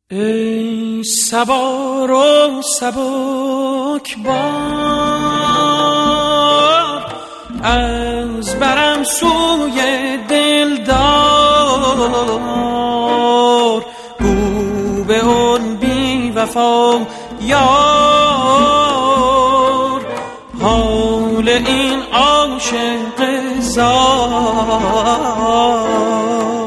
ای سوار و سبک بار، از برم سوی دلدار. گو به اون بی وفا یار، حال این عاشق زار.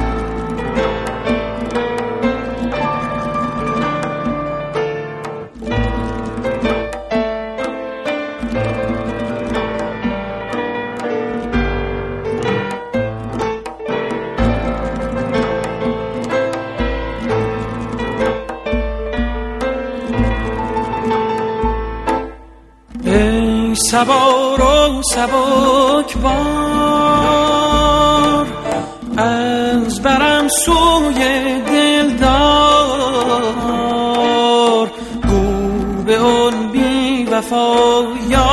ای سوار و سبک بار، از برم سوی دلدار. گو به اون بی وفا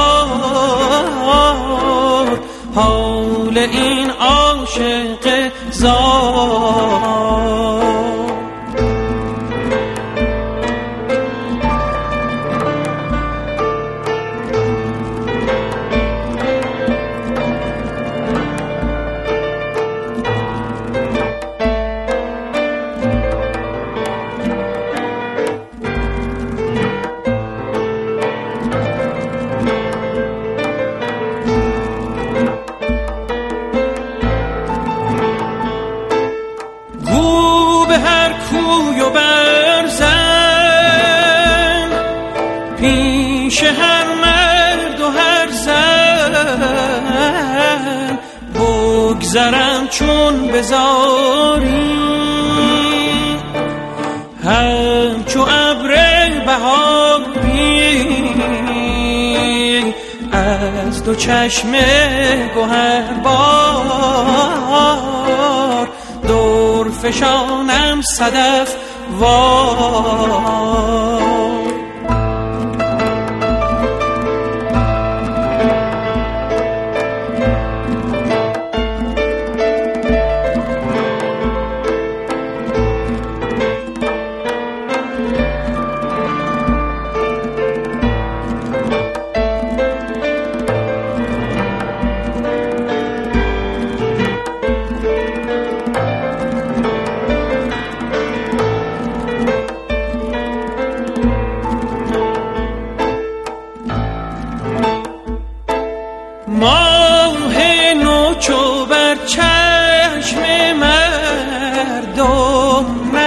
یار، حال این عاشق زار. کوی و برزن، پیش هر مرد و هر زن. بگذرم چون بزاری، همچو ابر بهاری. از دو چشم گوهربار، دور فشانم صدف وار. ماه نو چو بر چشم مردم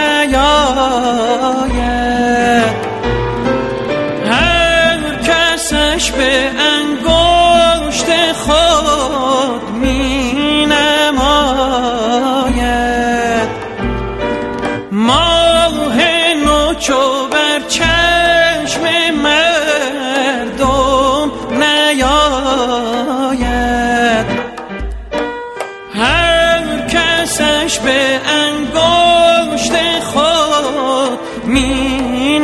نیاید، هر کسش به انگشت خود می نماید. ماه نو چو بر چشم مردم نیاید، هر کسش به انگشت خود می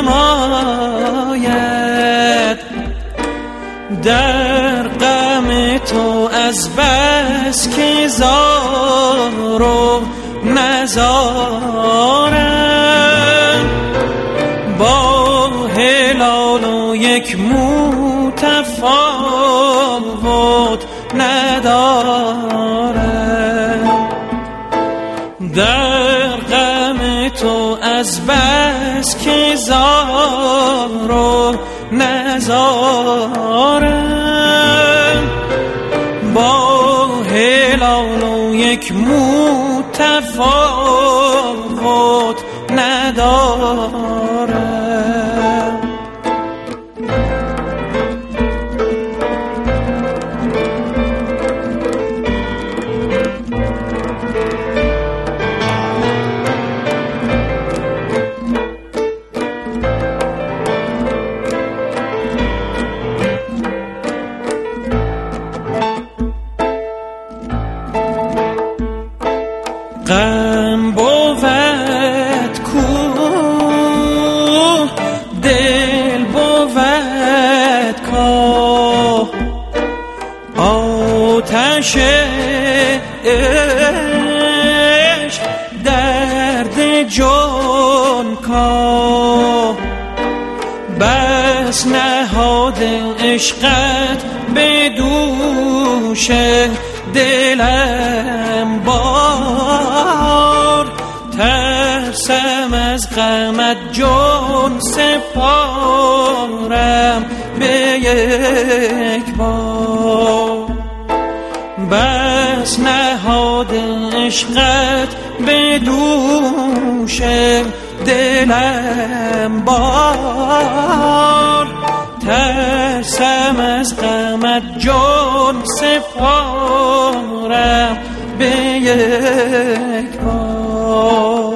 نماید. در غم تو از بس که زار و نزارم، با هلال و یک متفاوت ندارم. در غم تو از بس که زار و نزارم، با هلال و یک متفاوت ندارم. غم بود کو کا بس نهاد عشقت به دوش دلم بار ترسم از غمت جان سپارم به یک بار بس نهاد عشقت به دوش دلم بار ترسم از غمت جان سپارم به یک بار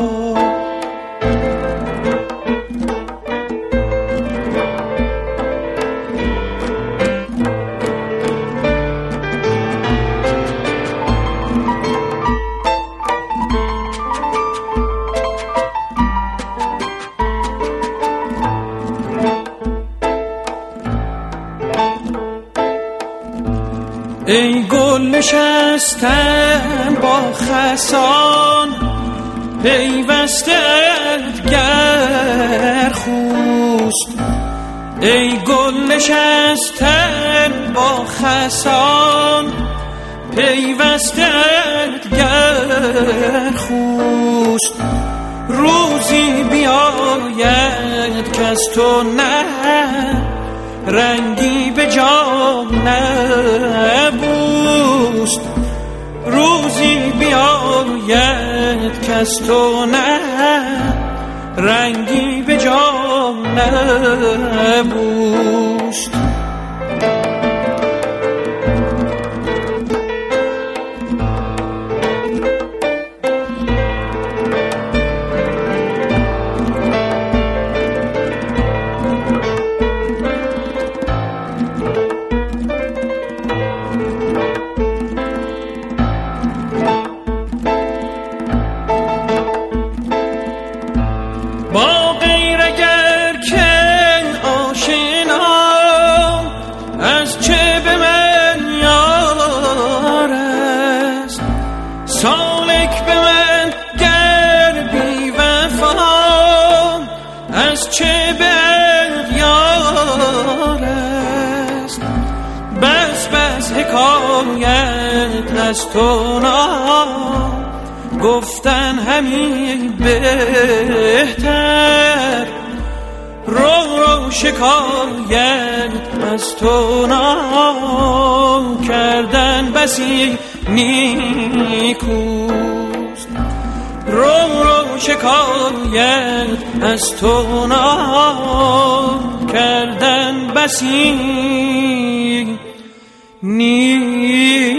ای گل نشستن با خسان پیوستت گر خوست ای گل نشستن با خسان پیوستت گر خوست روزی بیاید کز تو نه رنگی به جان نبوست روزی بیاید کز تو نه رنگی به جان نبوست با غیر اگر که آشنام از چه به من یار است سالک به من گر بی وفام از چه به اغیار است بس بس حکایت از تو نام گفتن همین بهتر رو شکایت از تو نام کردن بسی نیکوست رو شکایت از تو نام کردن بسی نیکوست